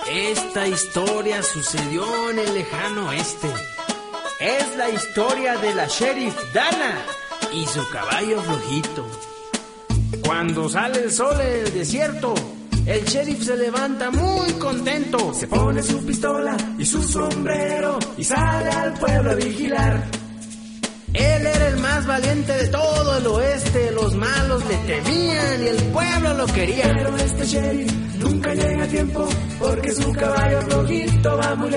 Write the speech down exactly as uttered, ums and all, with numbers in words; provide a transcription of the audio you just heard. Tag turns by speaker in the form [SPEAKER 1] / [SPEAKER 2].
[SPEAKER 1] Esta historia sucedió en el lejano oeste. Es la historia de la sheriff Dana y su caballo flojito. Cuando sale el sol en el desierto, el sheriff se levanta muy contento.
[SPEAKER 2] Se pone su pistola y su sombrero y sale al pueblo a vigilar.
[SPEAKER 1] Él era el más valiente de todo el oeste. Los malos le temían y el pueblo lo quería.
[SPEAKER 2] Pero este sheriff nunca llega a tiempo porque su caballo flojito va muy lento.